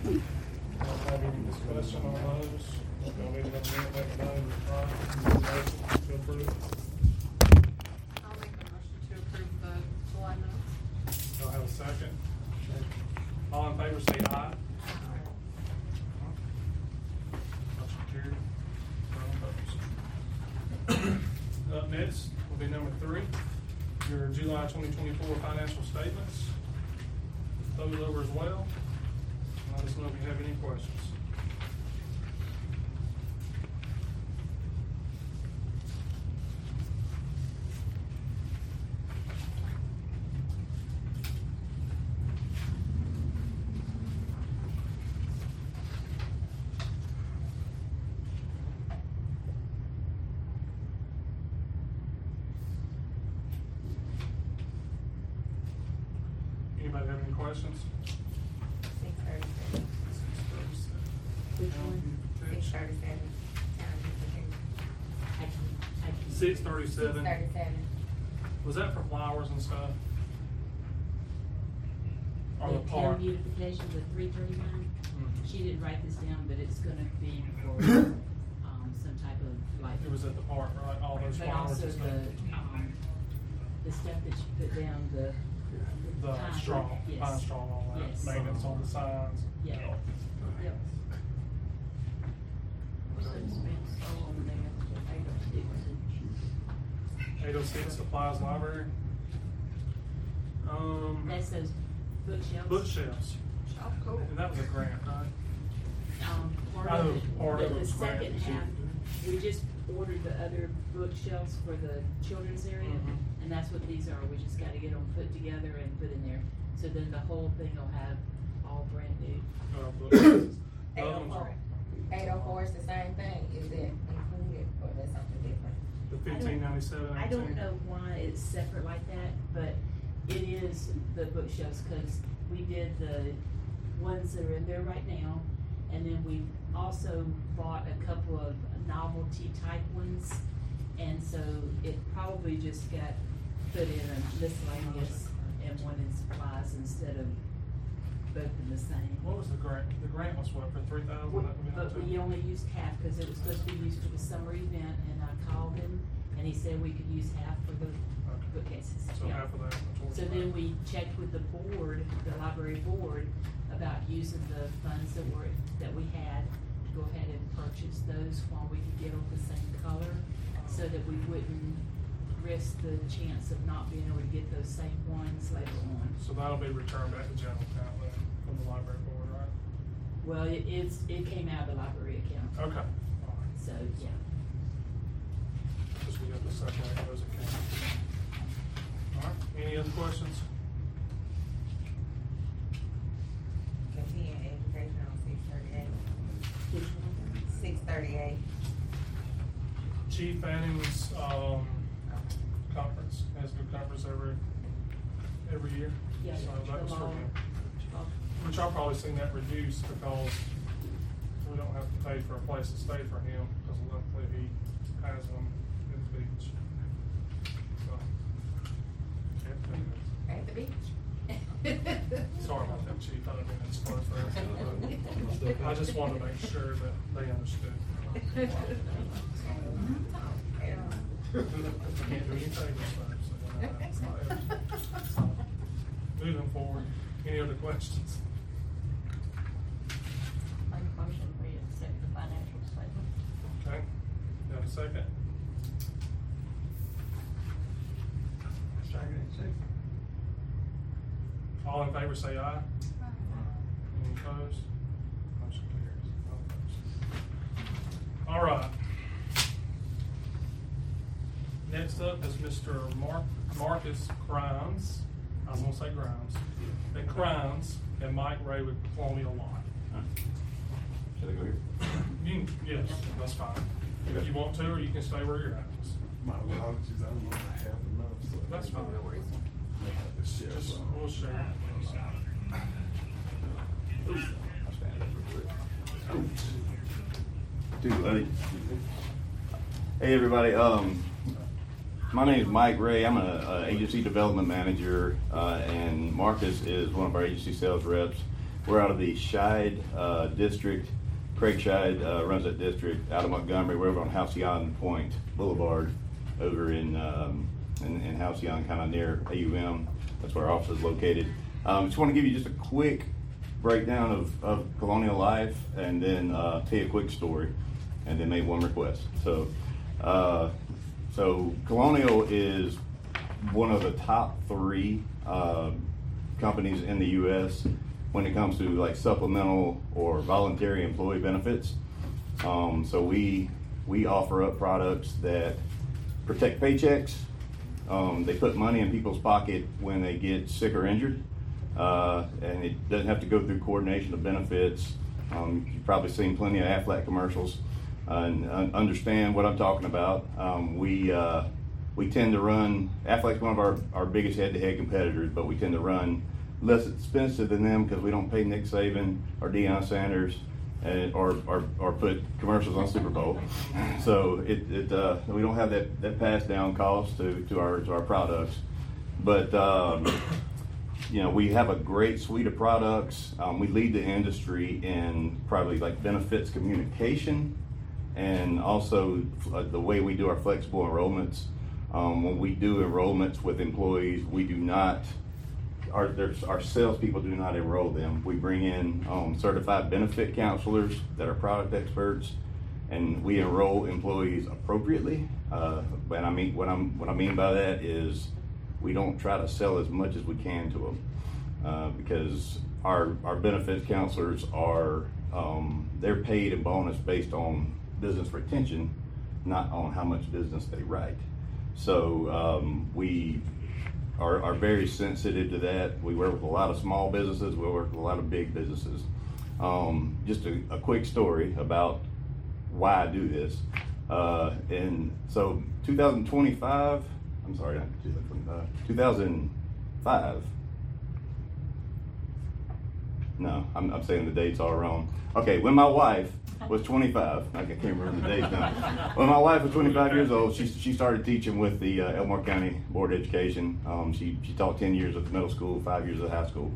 Have any discussion on those? Y'all need to make a note, right? To approve. I'll make a motion to approve the July minutes. Y'all have a second? All in favor say aye. Motion carried. None opposed. Up next will be number 3, your July 2024 financial statements. Those over as well. Let us know if you have any questions. Anybody have any questions? 637. Which one? 637. 637. 637. Was that for flowers and stuff? Or the The park? town beautification with 339. Mhm. She didn't write this down, but it's gonna be for, some type of like. It was at the park, right? All those But flowers also and stuff. the stuff that you put down, the The straw, Yes. pine straw and all that, Yes. maintenance on the signs. Yeah. Yep. So it's been so long there, 806. 806 supplies library. That's those bookshelves. Bookshelves. Oh, cool. And that was a grant, right? Part Oh, of it, part of but it the was second grant. half, we just ordered the other bookshelves for the children's area, Mhm. and that's what these are. We just gotta get them put together and put in there. So then the whole thing will have all brand new. Bookshelves. The other ones 804. are 804 is the same thing. Is it included or is something different? the 1597. I don't know why it's separate like that, but it is the bookshelves, cause we did the ones that are in there right now. And then we also bought a couple of novelty type ones. And so it probably just got put in a miscellaneous and one in supplies instead of both in the same. What was the grant? The grant was what, for 3,000? But we only used half, cause it was supposed to be used for the summer event, and I called him, and he said we could use half for the bookcases. So Yeah. half of that. towards So that. then we checked with the board, the library board, about using the funds that we had to go ahead and purchase those while we could get them the same color, so that we wouldn't risk the chance of not being able to get those same ones later on. So that'll be returned back to general account then, from the library board, right? Well, it came out of the library account, Okay. All right. so, yeah. Because we have to separate those accounts. All right, any other questions? Continuing education on 638. Which one? 638. Chief Fanning's, conference, has a good conference every year. Yeah, So that was the for law. him. Which I've probably seen that reduced because we don't have to pay for a place to stay for him, because luckily he has them in the beach. So, yeah, At the beach. sorry about that, Chief, I didn't mean to spoil for everything, but I just wanted to make sure that they understood. Can't do anything with that, so that's not it. So, moving forward, any other questions? Make a motion, we accept the financial statement. Okay, you have a second? All in favor say aye. Any opposed? Motion carries. No opposed. All right. Next up is Mr. Marcus Grimes. I was gonna say Grimes. At Grimes and Mike Ray with Colonial Life. Should I go here? Yes, that's fine. If you want to, or you can stay where you're at. My apologies, I don't know if I have enough. So That's fine. Share Just, some. we'll share. I'll stand up real quick. Too late. Hey everybody, my name is Mike Ray. I'm an agency development manager, and Marcus is one of our agency sales reps. We're out of the Scheid district. Craig Scheid runs that district out of Montgomery. We're over on Halcyon Point Boulevard over in Halcyon, kind of near AUM. That's where our office is located. Just want to give you just a quick breakdown of Colonial Life, and then tell you a quick story, and then make one request. So Colonial is one of the top 3 companies in the U.S. when it comes to like supplemental or voluntary employee benefits. So we offer up products that protect paychecks. They put money in people's pocket when they get sick or injured, and it doesn't have to go through coordination of benefits. You've probably seen plenty of Aflac commercials and understand what I'm talking about. We tend to run, Aflac's one of our biggest head-to-head competitors, but we tend to run less expensive than them because we don't pay Nick Saban or Deion Sanders or put commercials on Super Bowl. So we don't have that pass down cost to our products. But we have a great suite of products. We lead the industry in probably like benefits communication, and also the way we do our flexible enrollments. When we do enrollments with employees, we do not, our salespeople do not enroll them. We bring in certified benefit counselors that are product experts, and we enroll employees appropriately. What I mean by that is we don't try to sell as much as we can to them, because our benefits counselors are they're paid and bonus based on business retention, not on how much business they write. So we are very sensitive to that. We work with a lot of small businesses. We work with a lot of big businesses. Just a quick story about why I do this. And so 2025, I'm sorry, not 2025, 2005. No, I'm saying the dates all wrong. Okay, when my wife was 25, I can't remember the dates now. When my wife was 25 years old, she started teaching with the Elmore County Board of Education. She taught 10 years at the middle school, 5 years at high school.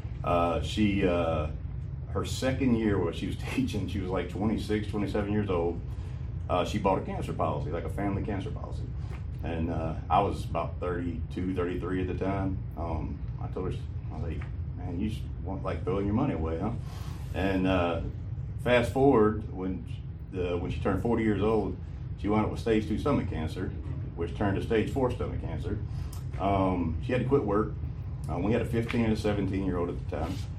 Her second year where she was teaching, she was like 26, 27 years old. She bought a cancer policy, like a family cancer policy. And I was about 32, 33 at the time. I told her, I was like, man, you want like throwing your money away, huh? And fast forward, when she turned 40 years old, she wound up with stage 2 stomach cancer, which turned to stage 4 stomach cancer. She had to quit work. We had a 15 and a 17-year-old at the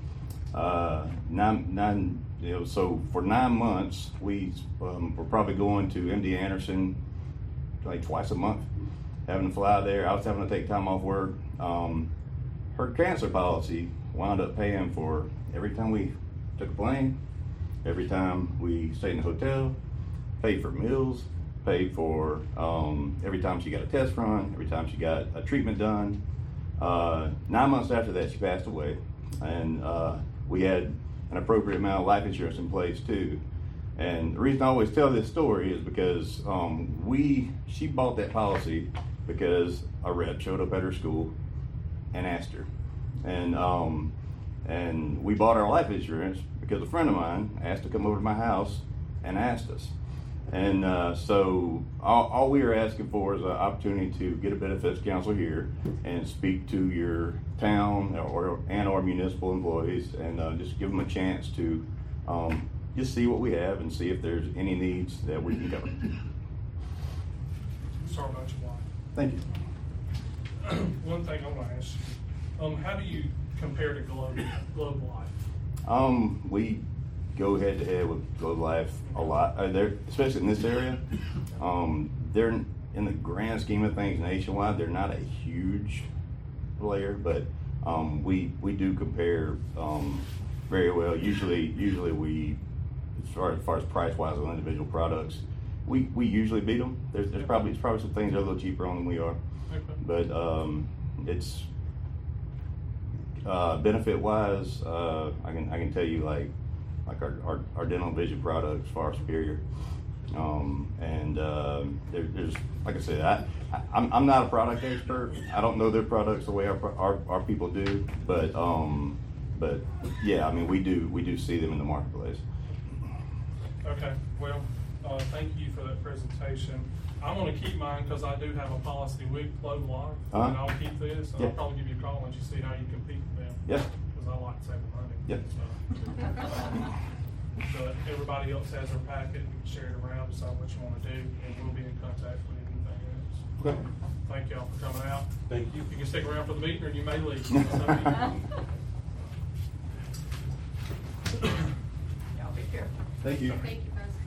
time. So for 9 months, we were probably going to MD Anderson like twice a month, having to fly there. I was having to take time off work. Her cancer policy wound up paying for every time we took a plane, every time we stayed in a hotel, paid for meals, paid for every time she got a test run, every time she got a treatment done. 9 months after that, she passed away, and we had an appropriate amount of life insurance in place too. And the reason I always tell this story is because she bought that policy because a rep showed up at her school and asked her, and we bought our life insurance because a friend of mine asked to come over to my house and asked us. And so all we are asking for is an opportunity to get a benefits counselor here and speak to your town or municipal employees, and just give them a chance to just see what we have and see if there's any needs that we can cover. Sorry about your wife. Thank you. One thing I want to ask you, how do you compare to Globe Life? We go head to head with Globe Life a lot. They're, especially in this area, they're in the grand scheme of things nationwide. They're not a huge player, but we do compare very well. Usually we, as far as price wise on individual products, we usually beat them. There's probably some things that are a little cheaper on than we are, Okay. but it's benefit wise. I can tell you like our dental vision products far superior. There's like I said, I'm not a product expert. I don't know their products the way our people do, but But yeah, I mean, we do see them in the marketplace. Okay, well, thank you for that presentation. I'm gonna keep mine, cause I do have a policy with Globe Life, and Uh-huh. I'll keep this, and I'll Yeah. probably give you a call and you see how you compete with them. Yeah. Cause I like saving money. Yeah. But everybody else has their packet, you can share it around, decide what you wanna do, and we'll be in contact with anything else. Okay. Thank y'all for coming out. Thank you. You can stick around for the meeting, or you may leave. Y'all be careful. Thank you. Thank you, guys.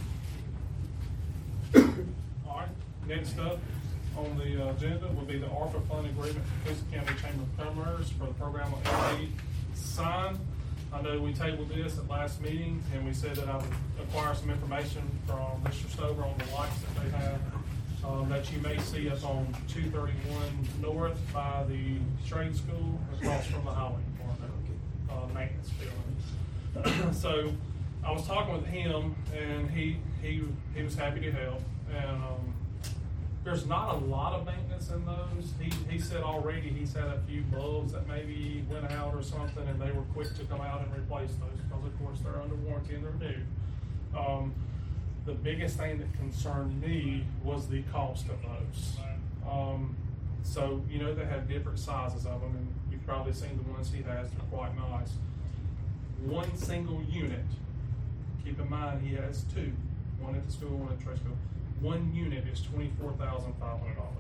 All right, next up on the agenda will be the ARPA fund agreement for Coosa County Chamber of Commerce for the program of LED sign. I know we tabled this at last meeting, and we said that I would acquire some information from Mr. Stover on the lights that they have, that you may see up on 231 North by the trade school across from the highway department, maintenance building. So I was talking with him, and he was happy to help, and, there's not a lot of maintenance in those. He said already he's had a few bulbs that maybe went out or something, and they were quick to come out and replace those, because of course they're under warranty and they're new. The biggest thing that concerned me was the cost of those. So, you know, they have different sizes of them, and you've probably seen the ones he has, they're quite nice. One single unit, keep in mind, he has two, one at the school, one at the trade school. One unit is $24,500.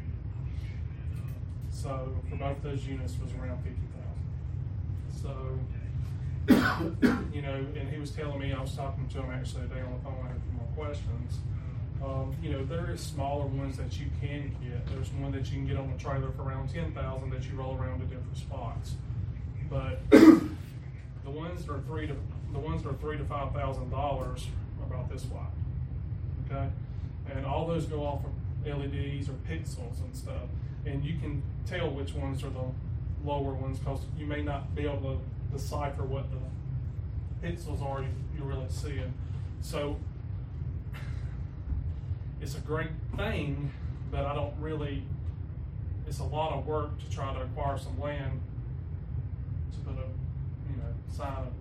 So for both those units was around $50,000. So, you know, and he was telling me, I was talking to him actually today on the phone, I had a few more questions. You know, there is smaller ones that you can get. There's one that you can get on a trailer for around $10,000 that you roll around to different spots. But the ones that are $3,000 to $5,000 are about this wide. Okay, and all those go off of LEDs or pixels and stuff, and you can tell which ones are the lower ones because you may not be able to decipher what the pixels are you're really seeing. So it's a great thing, but I don't really. It's a lot of work to try to acquire some land to put a, you know, sign,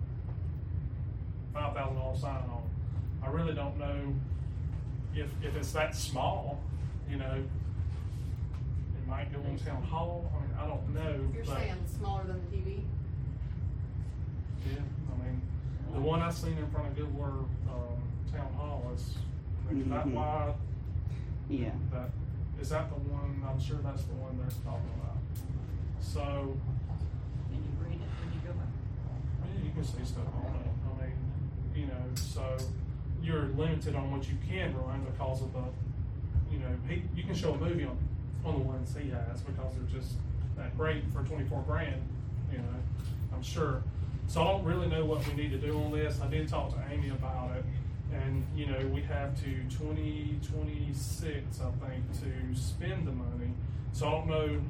a $5,000 sign on. I really don't know. If it's that small, you know, it might go on town hall. I mean, I don't know. You're but, saying smaller than the TV? Yeah, I mean, the one I seen in front of Goodward Town Hall is that wide. Yeah. That is that the one? I'm sure that's the one they're talking about. So, Can you read it when you go back? yeah, you can see stuff on it. I mean, you know, so you're limited on what you can run because of the, you know, you can show a movie on the ones he has because they're just that great for $24,000, you know, I'm sure. So I don't really know what we need to do on this. I did talk to Amy about it, and, you know, we have to 2026, I think, to spend the money. So I don't know,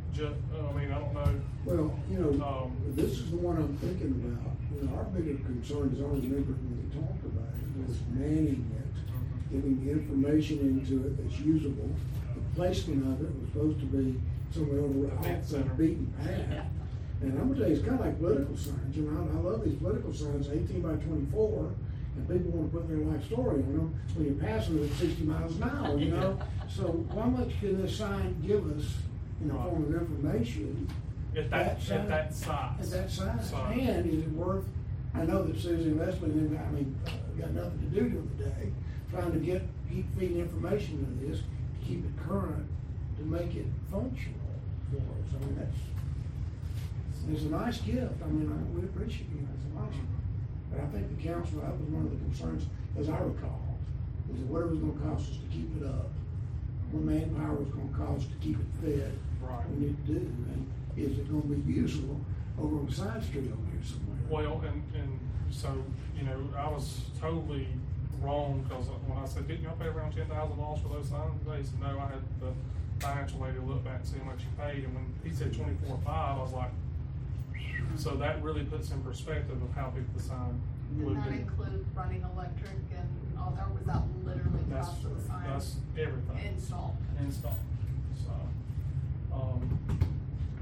I don't know. Well, you know, this is the one I'm thinking about. You know, our bigger concern is, I remember when we talked about it, was manning it, getting the information into it that's usable. The placement of it was supposed to be somewhere over off the beaten path. And I'm gonna tell you, it's kind of like political signs. You know, I love these political signs, 18 by 24, and people want to put their life story on them when you're passing it at 60 miles an hour, you know? So how much can this sign give us in the form of information? At that size. At that size. And is it worth, I know that Susie investment in, got nothing to do during the day, trying to keep feeding information into this, to keep it current, to make it functional for us. I mean, it's a nice gift. I mean, we appreciate it. It's a nice one. But I think the council, that was one of the concerns, as I recall, is that what it was gonna cost us to keep it up, what manpower was gonna cost to keep it fed. Right. We need to do, and is it gonna be usable over on the side street over here somewhere? Well, and so, you know, I was totally wrong, because when I said, didn't y'all pay around $10,000 for those signs? They said, no, I had the financial lady look back and see how much you paid, and when he said 24.5, I was like, so that really puts in perspective of how big the sign would Did that be. include running electric and all that, or was that literally the cost of the sign? That's everything. Install. So,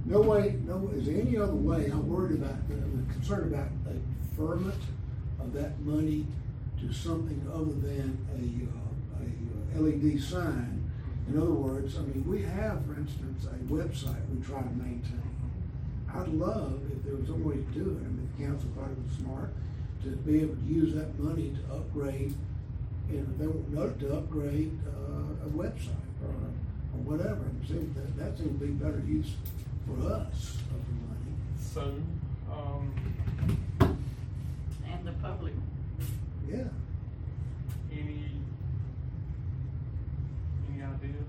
No way, is there any other way, I'm worried about, I'm concerned about a deferment of that money to something other than a LED sign. In other words, I mean, we have, for instance, a website we try to maintain. I'd love if there was a way to do it, I mean, if the council thought it was smart, to be able to use that money to upgrade, and if they want to upgrade, a website or whatever. It seems that seems to be better use for us of the money. So, And the public. Yeah. any ideas?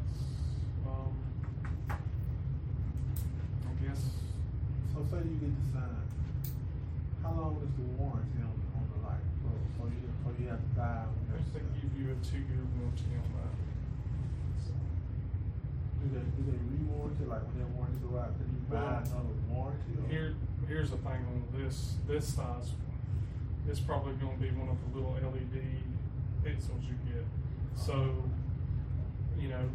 I guess, So say you get the sign, how long is the warranty on the light? So you have to buy when I you're think set. give you a 2-year warranty on that. So, Do they re-warranty, like when their warranty go out, then you buy another warranty? Or? here's the thing on this size one. It's probably gonna be one of the little LED pixels you get. So, you know,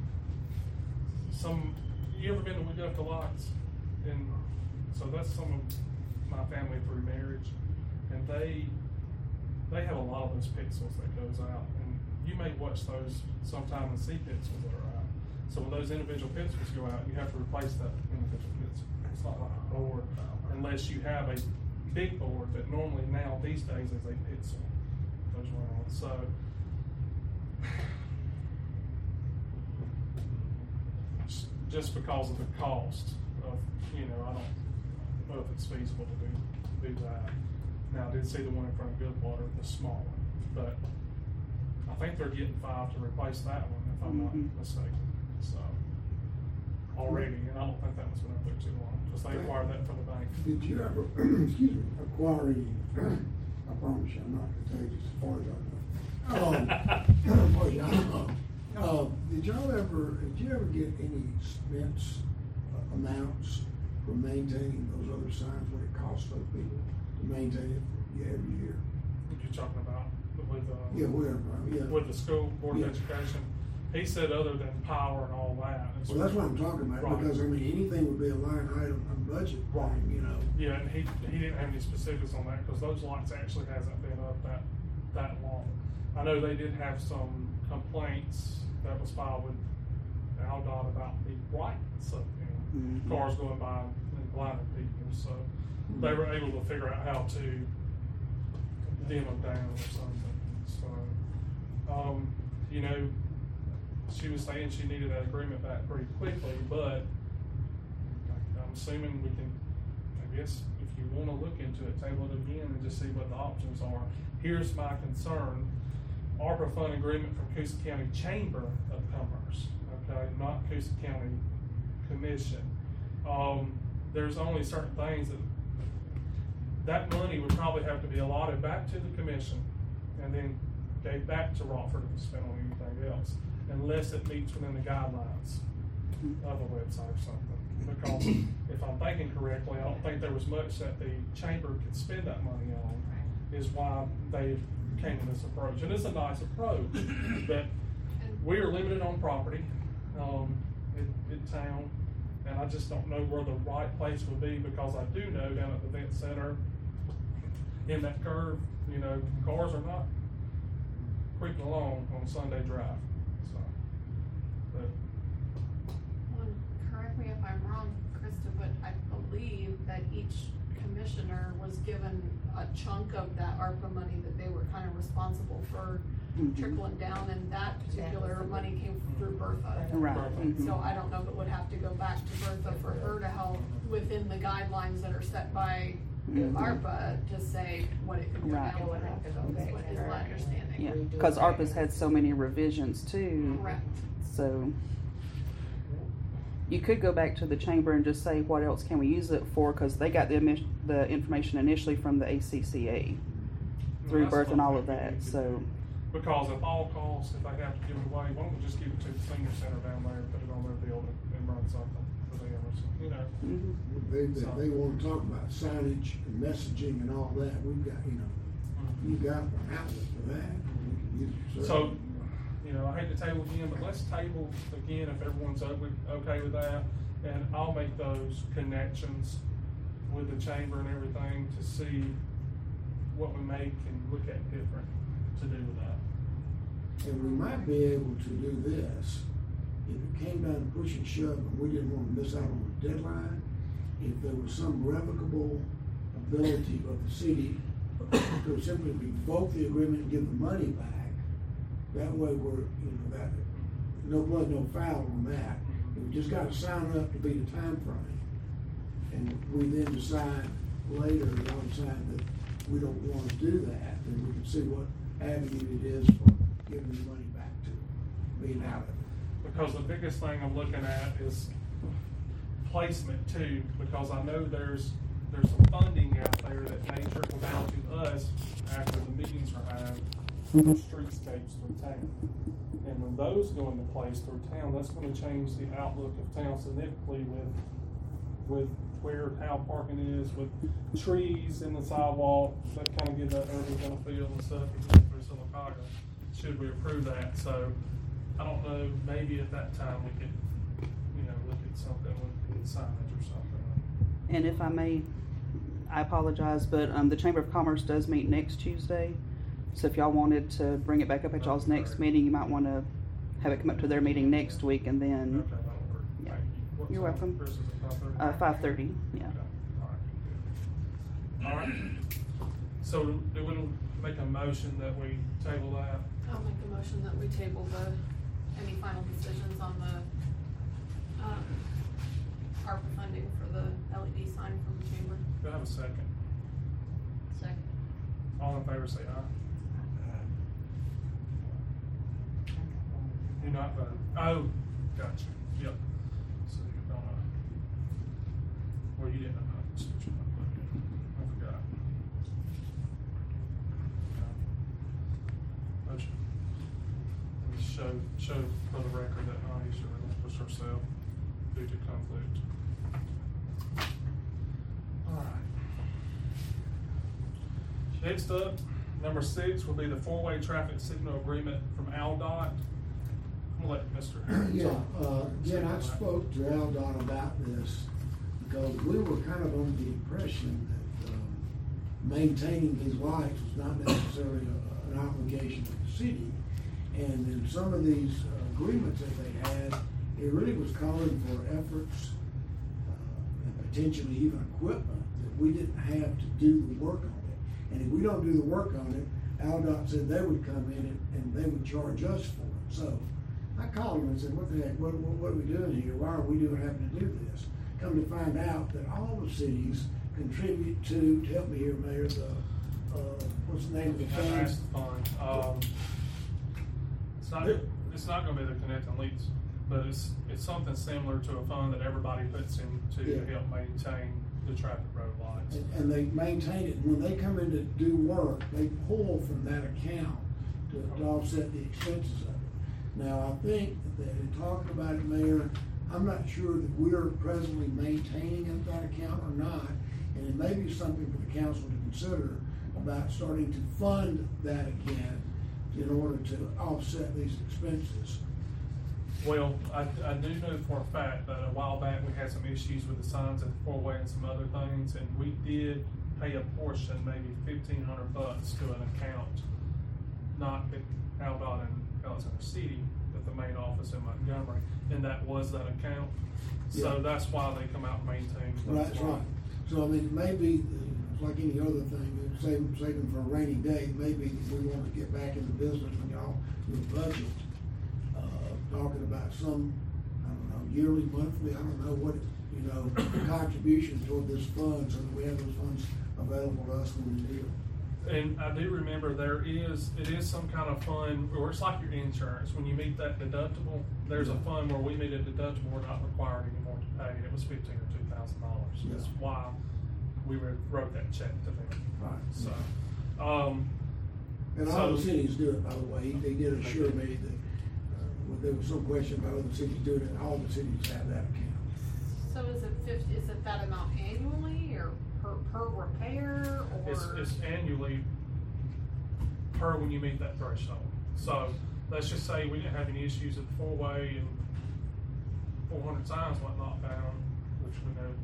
you ever been to Augusta Lights? And so that's some of my family through marriage, and they have a lot of those pixels that goes out, and you may watch those sometime and see pixels that are out. So when those individual pixels go out, you have to replace that individual pixel. It's not like a board, unless you have a big board that normally now these days is a pixel goes around. So just because of the cost of, you know, I don't know if it's feasible to do that. Now, I did see the one in front of Goodwater, the small one, but I think they're getting 5 to replace that one, if I'm not mistaken. So, already, and I don't think that one's been up there too long, because they acquired that from the bank. Did you ever, excuse me, acquire any, I promise you, I'm not contagious as far as I know. Did you ever get any expense amounts for maintaining those other signs, what it costs those people to maintain it every year? What you talking about with Yeah, whatever, yeah. with the school board Yeah. of education? He said other than power and all that. Well, that's what I'm talking about, Right. because I mean, anything would be a line item on budget, thing, you know. Yeah, and he didn't have any specifics on that, because those lights actually hasn't been up that long. I know they did have some complaints that was filed with AlDOT about the brightness of, you know, cars going by and blinding people, so they were able to figure out how to dim them down or something, so, you know, she was saying she needed that agreement back pretty quickly, but I'm assuming we can, I guess, if you wanna look into it, table it again and just see what the options are. Here's my concern: ARPA fund agreement from Coosa County Chamber of Commerce, okay, not Coosa County Commission. There's only certain things that money would probably have to be allotted back to the commission and then gave back to Rockford to spend on anything else, unless it meets within the guidelines of a website or something. Because if I'm thinking correctly, I don't think there was much that the chamber could spend that money on, is why they came to this approach. And it's a nice approach, but we are limited on property in town, and I just don't know where the right place would be, because I do know down at the event center, in that curve, you know, cars are not creeping along on Sunday drive, so. But Correct me if I'm wrong, Krista, but I believe that each commissioner was given a chunk of that ARPA money that they were kind of responsible for trickling down, and that particular money came through Bertha. Right. So I don't know if it would have to go back to Bertha for her to help within the guidelines that are set by ARPA to say what it could go Right. down. It would have to go back Is what to is her my and understanding. Yeah, redo because it. ARPA's had so many revisions too, Correct. so. You could go back to the chamber and just say, what else can we use it for, cause they got the information initially from the ACCA through that's birth and all of something that, we could so. do. Because if all costs, if they have to give it away, why don't we just give it to the senior center down there and put it on their building and run something for them or something, you know? They wanna talk about signage and messaging and all that, we've got, you know, you got an outlet for that. We can use it. So, you know, I hate to table again, but let's table again if everyone's okay with that. And I'll make those connections with the chamber and everything to see what we make and look at different to do with that. And we might be able to do this, if it came down to push and shove, and we didn't want to miss out on the deadline, if there was some revocable ability of the city to simply revoke the agreement and give the money back, that way we're, that, no blood, no foul on that. We just gotta sign up to be the time frame. And we then decide later, y'all decide that we don't want to do that, then we can see what avenue it is for giving the money back to being out of it. Because the biggest thing I'm looking at is placement too, because I know there's some funding out there that may trickle down to us after the meetings are had for streetscapes through town. And when those go into place through town, that's gonna change the outlook of town significantly with where how parking is, with trees in the sidewalk, that kind of give that urban kind of feel and stuff through Silicaga, should we approve that. So I don't know, maybe at that time we could, look at something with signage or something. And if I may, I apologize, but the Chamber of Commerce does meet next Tuesday. So if y'all wanted to bring it back up at y'all's next meeting, you might want to have it come up to their meeting next week, and then Okay, that'll work. Yeah. Thank you. What You're time, welcome. Chris, is it 5:30? 5:30. Yeah. Okay, all right. All right. So do we make a motion that we table that? I'll make a motion that we table any final decisions on the, ARPA funding for the LED sign from the chamber. Do I have a second? Second. All in favor say aye. Do not vote. Oh, gotcha. Yep. So you're gonna, well, you didn't know. So you're not voting. I forgot. Motion. And show for the record that Aisha relinquished herself due to conflict. All right. Next up, number 6 will be the 4-way traffic signal agreement from ALDOT. I'm gonna let Mr. Harris Yeah, talk. again, I spoke to ALDOT about this because we were kind of under the impression that maintaining these lights was not necessarily an obligation of the city. And in some of these agreements that they had, it really was calling for efforts and potentially even equipment that we didn't have to do the work on it. And if we don't do the work on it, ALDOT said they would come in and they would charge us for it. So I called them and said, what the heck, what are we doing here? Why are we having to do this? Come to find out that all the cities contribute to help me here, Mayor, what's the name of the I fund? asked the fund. It's not gonna be the Connecting Leads, but it's something similar to a fund that everybody puts in to Yeah. help maintain the traffic road lights. And they maintain it, and when they come in to do work, they pull from that account to offset the expenses of it. Now, I think that in talking about it, Mayor, I'm not sure that we're presently maintaining that account or not, and it may be something for the council to consider about starting to fund that again in order to offset these expenses. Well, I do know for a fact that a while back we had some issues with the signs at the 4-way and some other things, and we did pay a portion, maybe $1,500 to an account, not at ALDOT in Alexander City, but the main office in Montgomery, and that was that account. So Yeah. that's why they come out and maintain. Right, that's right. So, I mean, maybe, it's like any other thing, saving for a rainy day, maybe we want to get back in the business when y'all do a budget, talking about some, I don't know, yearly, monthly, I don't know what, contribution toward this fund, so that we have those funds available to us when we need them. And I do remember it is some kind of fund, or it's like your insurance, when you meet that deductible, there's a fund where we meet a deductible, we're not required anymore to pay, and it was $1,500 or $2,000. Yeah. That's why we wrote that check to them. Right. So, And all the cities do it, by the way. They did assure me that, there was some question about other cities doing it, all the cities have that account. So is it that amount annually or per repair or? it's annually per when you meet that threshold. So let's just say we didn't have any issues at the 4-way and 400 signs went knocked down, which we know,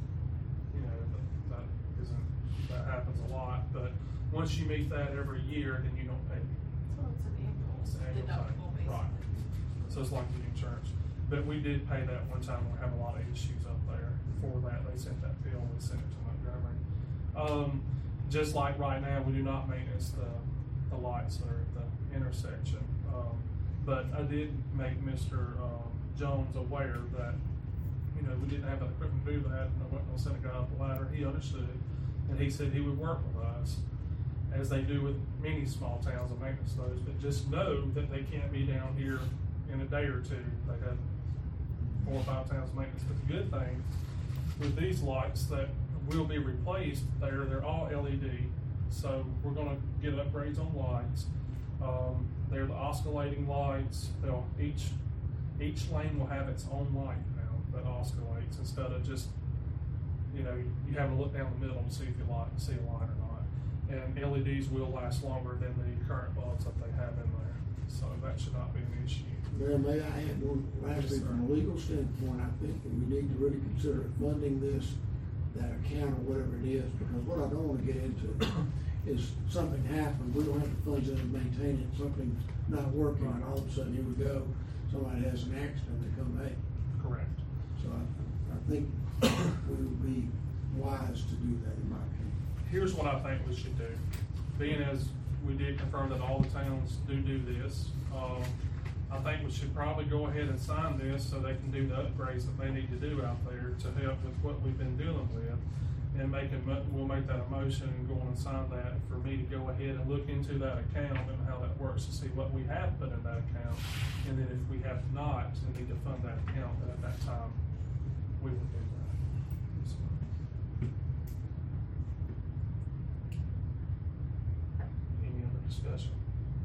that happens a lot, but once you meet that every year, then you don't pay. So it's an annual deductible, basically. Right. So it's like the insurance. But we did pay that one time when we had a lot of issues up there. For that, they sent that bill, we sent it to Montgomery. Just like right now, we do not maintenance the lights that are at the intersection. But I did make Mr. Jones aware that, we didn't have the equipment to do that, and I wasn't gonna send a guy up the ladder. He understood it, and he said he would work with us, as they do with many small towns and maintenance those, but just know that they can't be down here in a day or two. They have 4 or 5 times maintenance. But the good thing with these lights that will be replaced, they're all LED, so we're gonna get upgrades on lights. They're the oscillating lights. Each lane will have its own light now that oscillates, instead of just, you have to look down the middle to see if you see a light or not. And LEDs will last longer than the current bulbs that they have in there, so that should not be an issue. Mayor, may I add one last thing? From a legal standpoint, I think that we need to really consider funding that account or whatever it is, because what I don't want to get into is something happens, we don't have the funds in to maintain it, something's not working, and all of a sudden, here we go, somebody has an accident, they come, hey. Correct. So I think we would be wise to do that, in my opinion. Here's what I think we should do. Being as we did confirm that all the towns do this, I think we should probably go ahead and sign this so they can do the upgrades that they need to do out there to help with what we've been dealing with. And we'll make that a motion and go on and sign that for me to go ahead and look into that account and how that works to see what we have put in that account. And then if we have not, we need to fund that account, but at that time, we will do that. Any other discussion?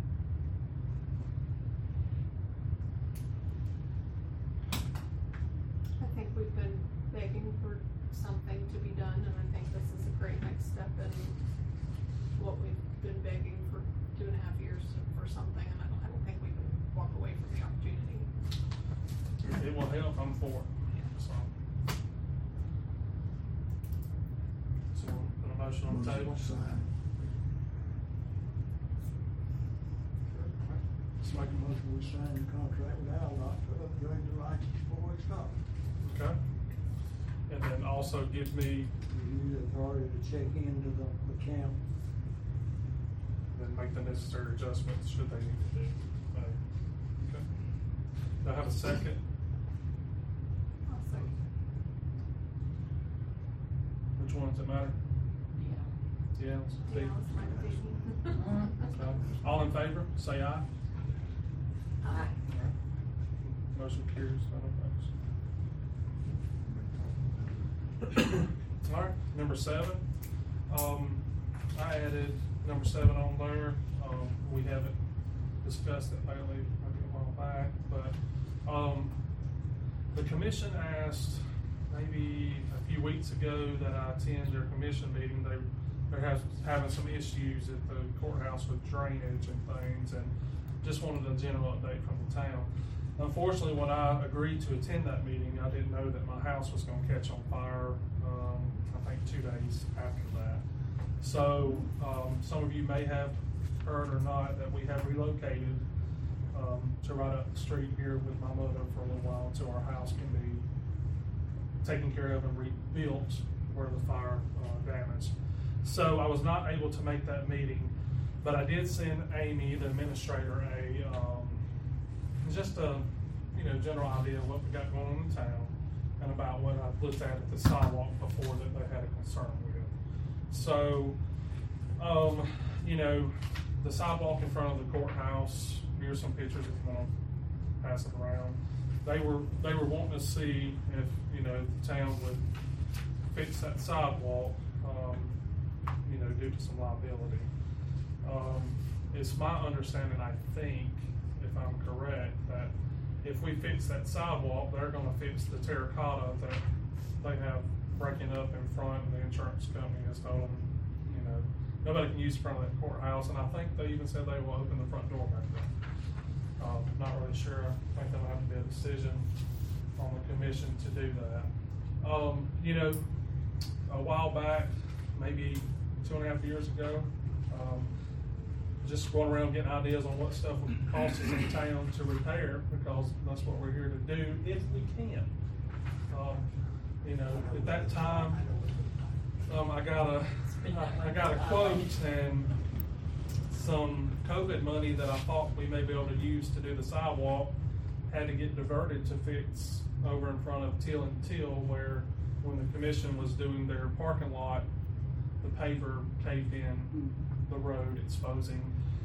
I think we've been begging for something to be done, and I think this is a great next step in what we've been begging for 2.5 years for something, and I don't think we can walk away from the opportunity. It will help, I'm for it. So put a motion on the table. Sign. Let's make a motion, we sign the contract with Aldott to upgrade the lights before we stop. Okay. And then also give me, Give you the authority to check into the account. then make the necessary adjustments should they need to do. Okay. Do I have a second? I'll say, Which one does it matter? yeah, Yeah. yeah, it's my opinion. Okay. All in favor, say aye. Aye. Motion carries, none opposed. All right, number 7. I added number 7 on there. We haven't discussed it lately, maybe a while back, but the commission asked maybe a few weeks ago that I attend their commission meeting. They're having some issues at the courthouse with drainage and things, and just wanted a general update from the town. Unfortunately, when I agreed to attend that meeting, I didn't know that my house was going to catch on fire, I think 2 days after that. So some of you may have heard or not that we have relocated to right up the street here with my mother for a little while until our house can be taken care of and rebuilt where the fire damaged. So I was not able to make that meeting, but I did send Amy, the administrator, just a general idea of what we got going on in town and about what I've looked at the sidewalk before that they had a concern with. So, the sidewalk in front of the courthouse, here's some pictures if you want to pass it around. They were wanting to see if, the town would fix that sidewalk, due to some liability. It's my understanding, I think, if I'm correct, that if we fix that sidewalk, they're gonna fix the terracotta that they have breaking up in front, and the insurance company has told them, nobody can use the front of that courthouse, and I think they even said they will open the front door back there. Not really sure. I think that'll have to be a decision on the commission to do that. You know, a while back, maybe 2.5 years ago, just going around getting ideas on what stuff would cost us in town to repair, because that's what we're here to do if we can. You know, at that time, I got a quote and some COVID money that I thought we may be able to use to do the sidewalk had to get diverted to fix over in front of Teal and Teal, where when the commission was doing their parking lot, the paver caved in the road, exposing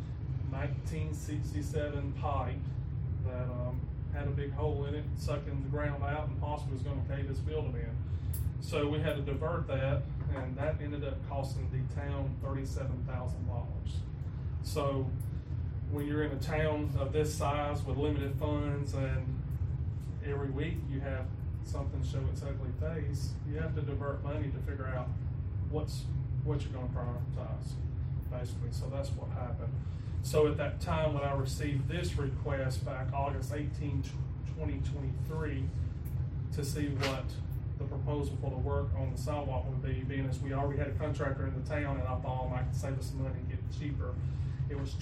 1967 pipe that had a big hole in it, sucking the ground out, and possibly was going to cave this building in. So we had to divert that, and that ended up costing the town $37,000. So when you're in a town of this size with limited funds, and every week you have something show its ugly face, you have to divert money to figure out what you're going to prioritize, basically. So that's what happened. So at that time, when I received this request back August 18, 2023, to see what the proposal for the work on the sidewalk would be, being as we already had a contractor in the town, and I thought I could save us some money and get it cheaper, it was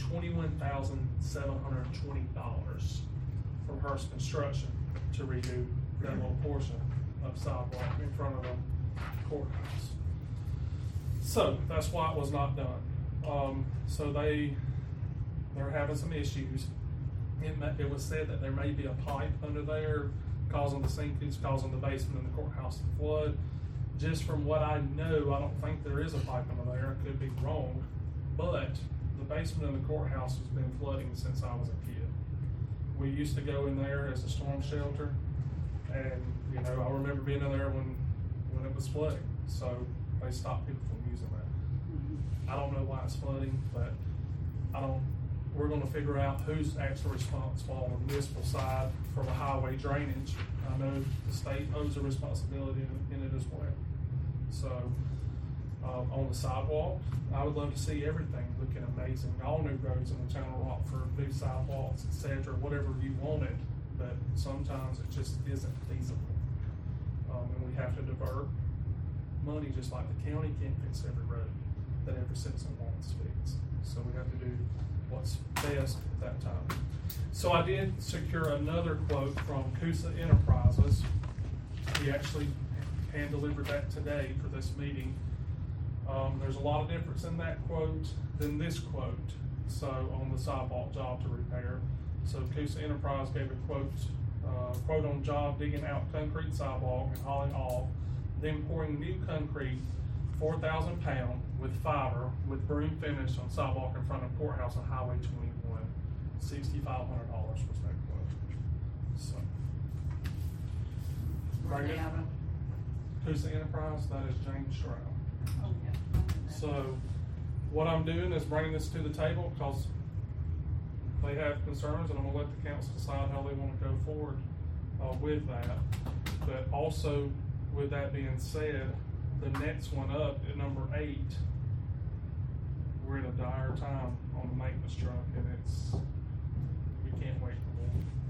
$21,720 from Hearst Construction to redo that little portion of sidewalk in front of the courthouse. So that's why it was not done. So they're having some issues. It was said that there may be a pipe under there causing the sinkage, causing the basement in the courthouse to flood. Just from what I know, I don't think there is a pipe under there. I could be wrong, but the basement in the courthouse has been flooding since I was a kid. We used to go in there as a storm shelter, and you know, I remember being in there when it was flooding. So they stopped people from using that. I don't know why it's flooding, but we're going to figure out who's actually responsible on the municipal side for the highway drainage. I know the state owes a responsibility in it as well. So on the sidewalk, I would love to see everything looking amazing. All new roads in the town of Rockford, new sidewalks, etc., whatever you wanted, but sometimes it just isn't feasible. And we have to divert money, just like the county can't fix every road that every citizen wants fixed. So we have to do what's best at that time. So I did secure another quote from Coosa Enterprises. He actually hand delivered that today for this meeting. There's a lot of difference in that quote than this quote. So on the sidewalk job to repair. So Coosa Enterprise gave a quote on job digging out concrete sidewalk and hauling off, then pouring new concrete 4,000 pound with fiber with broom finish on sidewalk in front of courthouse on Highway 21. $6,500 was that quote. So, right now, Coosa Enterprise, that is James Stroud. Oh, yeah. So, what I'm doing is bringing this to the table because they have concerns, and I'm going to let the council decide how they want to go forward with that. But also, with that being said, the next one up at number 8, we're in a dire time on the maintenance truck, and we can't wait for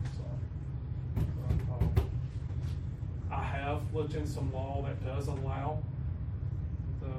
more. So, I have looked in some law that does allow the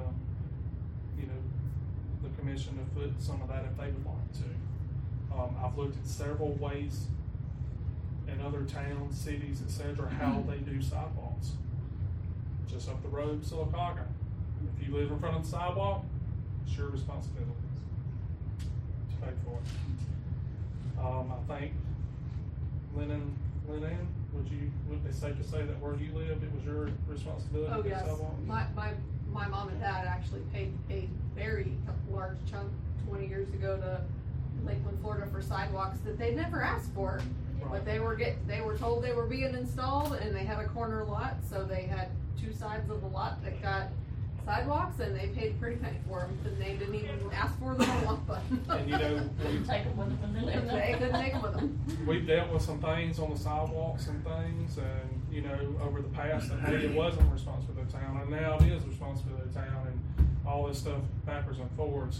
commission to foot some of that if they would like to. I've looked at several ways in other towns, cities, etc., how they do sidewalks. Just up the road, Sylacauga. If you live in front of the sidewalk, it's your responsibility to pay for it. I think Lennon, would it safe to say that where you lived, it was your responsibility Oh, to do yes. sidewalk? My mom and dad actually paid a very large chunk 20 years ago to Lakeland, Florida for sidewalks that they never asked for. But they were told they were being installed, and they had a corner lot, so they had 2 sides of the lot that got sidewalks, and they paid a pretty penny for them, and they didn't even ask for them on one button. And you know, Take them with them and live. They couldn't take them with them. we've dealt with some things on the sidewalks and things, and you know, over the past, that hey, it wasn't responsibility of the town, and now it is responsibility of the town, and all this stuff backwards and forwards.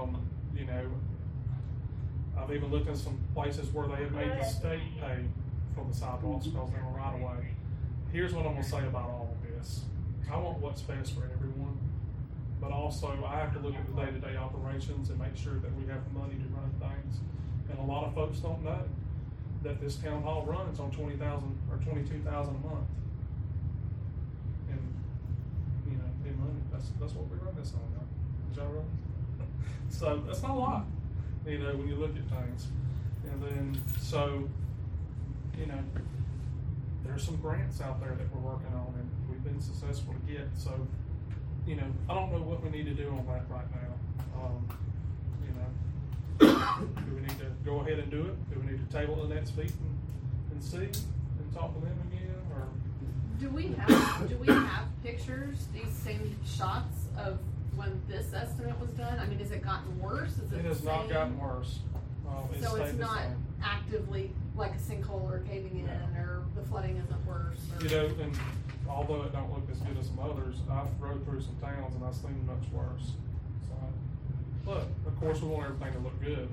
You know, I've even looked in some places where they have made the state pay for the sidewalks because they're a right of way. Here's what I'm gonna say about all of this. I want what's best for everyone, but also I have to look at the day-to-day operations and make sure that we have the money to run things. And a lot of folks don't know that this town hall runs on $20,000 or $22,000 a month. And, you know, in money, that's what we run this on now. Is that right? So that's not a lot, you know, when you look at things. And then, so, you know, there's some grants out there that we're working on and we've been successful to get. So, you know, I don't know what we need to do on that right now. You know, do we need to go ahead and do it? Do we need to table the next week and see and talk to them again, or? Do we have pictures, these same shots of when this estimate was done? I mean, has it gotten worse? Is It the has not same? gotten worse. So stayed it's the not same. actively like a sinkhole or caving in, No. or the flooding isn't worse? Or... You know, and although it don't look as good as some others, I've rode through some towns and I've seen much worse. So, but of course we want everything to look good.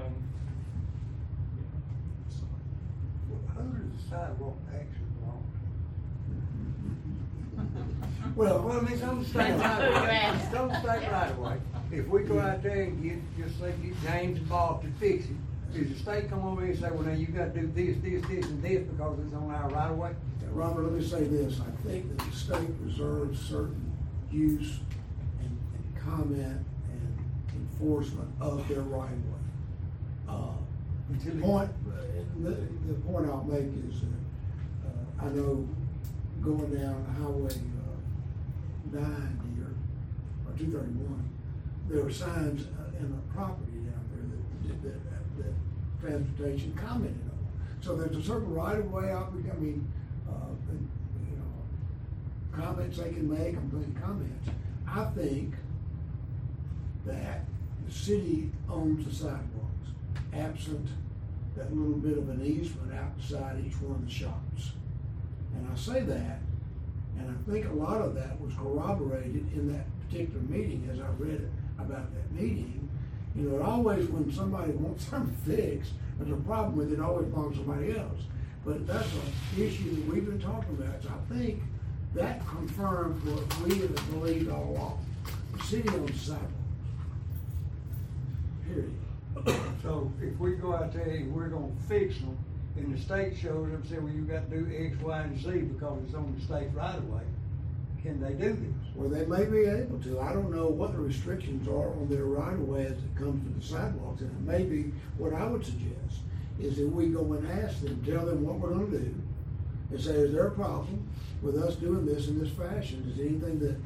So. Who does the sidewalk actually belong Well, I mean, it's on the state right away. It's on the state right away. If we go out there and get James and Bob to fix it, does the state come over here and say, well, now you gotta do this, and this because it's on our right of way? Robert, let me say this, I think that the state reserves certain use and comment and enforcement of their right of way. The point I'll make is that, I know going down Highway 9 here, or 231, there are signs in the property down there that transportation commented on. So there's a certain right of way, comments they can make, I'm putting comments. I think that the city owns the sidewalks, absent that little bit of an easement outside each one of the shops. And I say that, and I think a lot of that was corroborated in that particular meeting as I read it about that meeting. You know, it always, when somebody wants something fixed, there's a problem with it, it always belongs to somebody else. But that's an issue that we've been talking about. So I think that confirms what we have believed all along. The city owns the sidewalks. Period. So if we go out there and we're gonna fix them, and the state shows them, say, well, you got to do X, Y, and Z because it's on the state right of way, can they do this? Well, they may be able to. I don't know what the restrictions are on their right of way as it comes to the sidewalks. And maybe what I would suggest is that we go and ask them, tell them what we're gonna do, and say, is there a problem with us doing this in this fashion? Is anything that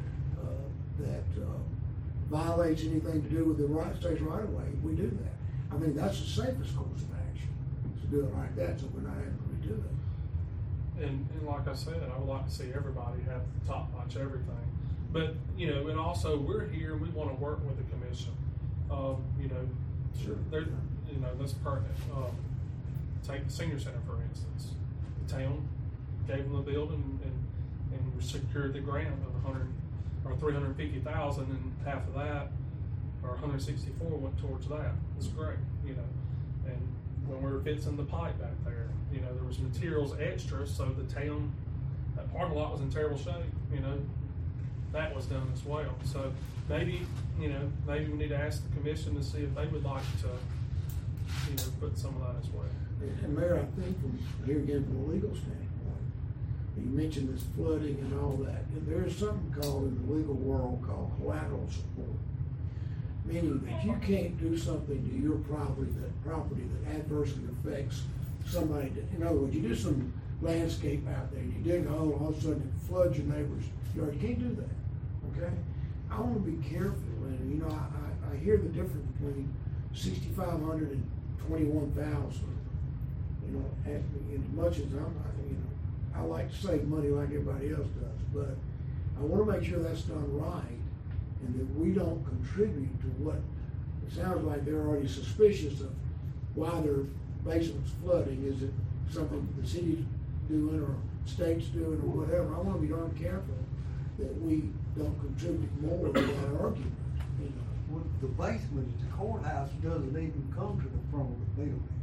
violates anything to do with the state's right of way? We do that. I think that's the safest course of action, to do it like that, so we're not having to redo it. And like I said, I would like to see everybody have top-notch everything. But, you know, and also we're here, we want to work with the commission. You know, Sure. You know, that's pertinent. Take the senior center, for instance. The town gave them the building and we secured the grant of $350,000, and half of that, or 164, went towards that. It's great, you know. And when we were fixing the pipe back there, you know, there was materials extra, so the town, that parking lot was in terrible shape, you know. That was done as well. So maybe, you know, maybe we need to ask the commission to see if they would like to, you know, put some of that as well. And Mayor, I think from here again, from a legal standpoint, you mentioned this flooding and all that. And there's something called in the legal world called collateral support. Meaning that you can't do something to your property that adversely affects somebody. In other words, you do some landscape out there, and you dig a hole, all of a sudden it floods your neighbor's yard. You can't do that, okay? I want to be careful, and you know, I hear the difference between 6,500 and 21,000. You know, as much as I like to save money like everybody else does, but I want to make sure that's done right, and that we don't contribute to what it sounds like they're already suspicious of why their basement's flooding. Is it something the city's doing or state's doing or whatever? I want to be darn careful that we don't contribute more to that argument. You know. Well, the basement at the courthouse doesn't even come to the front of the building.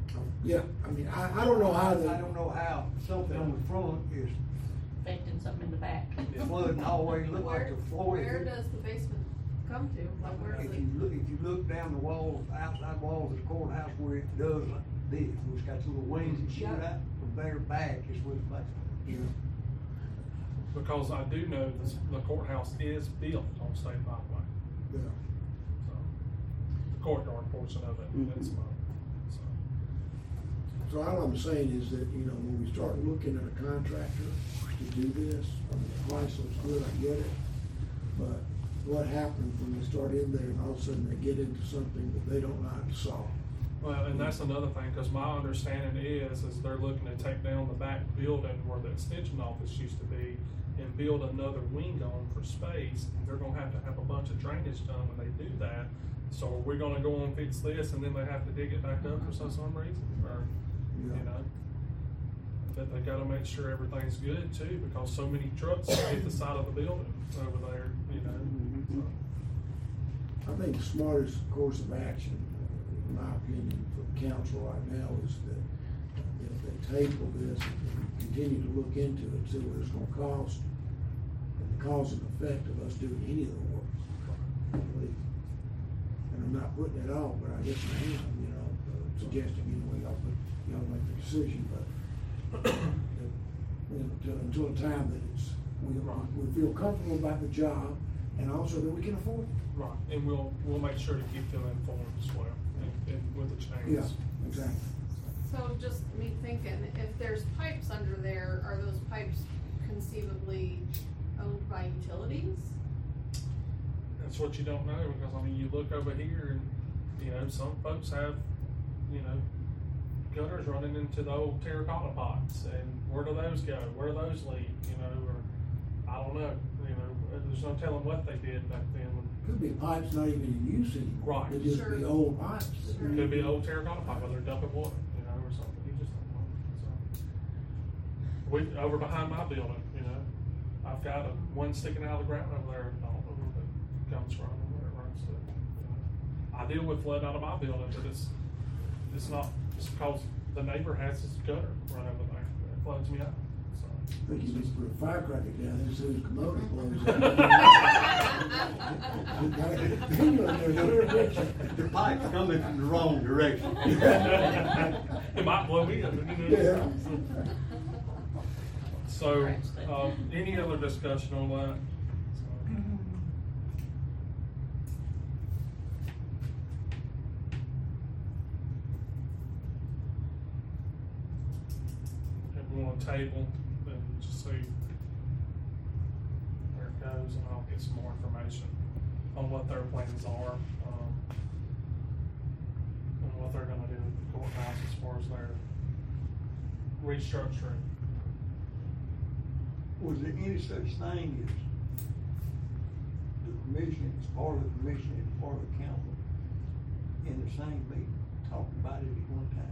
Yeah, I mean, I don't know how I the, don't know how something on the front is Affecting something in the back. flooding all the way, look like the floor. Where does the basement come to? Like, where is If it? you look down the walls, outside walls of the courthouse where it does like this, where it's got little wings that shoot Yep. out, from there back is where the basement is. Because I do know the courthouse is built on state highway, yeah. so, the courtyard portion of it, that's mine, so. So all I'm saying is that, you know, when we start looking at a contractor to do this, I mean, the price looks good, I get it. But what happens when they start in there and all of a sudden they get into something that they don't know how to solve? Well, and that's another thing, cause my understanding is they're looking to take down the back building where the extension office used to be and build another wing on for space, and they're gonna have to have a bunch of drainage done when they do that. So are we gonna go and fix this and then they have to dig it back up for some reason, or, you Yeah. know? That they gotta make sure everything's good too, because so many trucks hit the side of the building over there, you know? So, I think the smartest course of action, in my opinion, for the council right now is that if they table this and continue to look into it, see what it's gonna cost, and the cause and effect of us doing any of the work. I believe. And I'm not putting it off, but I guess I am, you know, suggesting anyway, y'all make the decision, but you know, until the time that we feel comfortable about the job, and also that we can afford it. right, and we'll make sure to keep them informed as well, and with the changes. Yeah, exactly. So just me thinking, if there's pipes under there, are those pipes conceivably owned by utilities? That's what you don't know, because I mean, you look over here and, you know, some folks have, you know, gutters running into the old terracotta pots, and where do those go? Where do those lead, you know, or, I don't know, you know, there's no telling what they did back then. Could be pipes not even in use anymore. Right. Could just be Sure. old pipes. Sure. Could be an old terracotta pipe, where they're dumping water, you know, or something, you just don't know, so. Over behind my building, you know, I've got one sticking out of the ground over there, I don't know where it comes from, or where it runs to, you know. I deal with flood out of my building, but it's not, it's because the neighbor has his gutter run over there, it floods me out, so. I think you just put a firecracker down there as soon as the motor blows up. The pipe's coming from the wrong direction. It might blow me up, Yeah. So, any other discussion on that? If we want a table, then just see where it goes, and I'll get some more information on what their plans are, and what they're gonna do with the courthouse as far as their restructuring. Was there any such thing as the commission, as part of the commission and part of the council in the same meeting, talking about it at one time?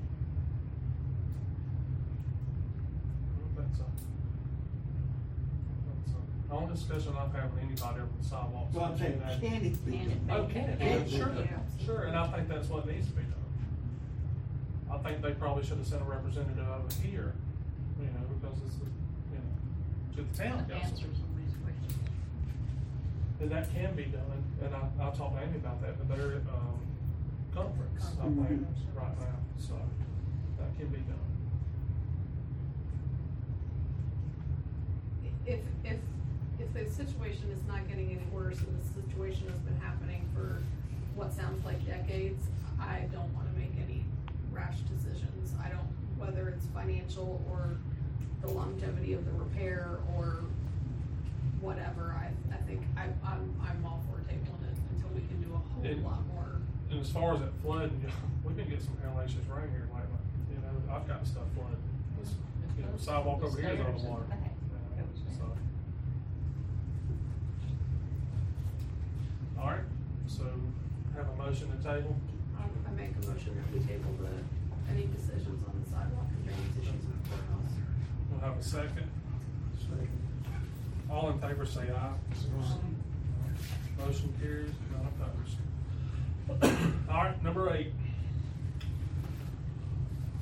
The only discussion I've had with anybody over the sidewalks. Well, I'm saying, is, can it be? Oh, can it? Yeah, Sure, yeah. sure, and I think that's what needs to be done. I think they probably should have sent a representative over here, you know, because it's, you know, to the town council. Answer some of these questions. And that can be done, and I talked to Amy about that, but they're at, conference, I think, right now, so that can be done. If the situation is not getting any worse and the situation has been happening for what sounds like decades, I don't wanna make any rash decisions. I don't, whether it's financial or the longevity of the repair or whatever, I think I'm all for tabling it until we can do a whole lot more. And as far as that flood, we've been getting some hellacious rain here lately, you know, I've got stuff flooded. This, you know, sidewalk over here is on the water. So, all right, so have a motion to table. I make a motion that we table any decisions on the sidewalk and drainage issues in the courthouse. We'll have a second. All in favor say aye. Motion carries, none opposed. All right, number 8.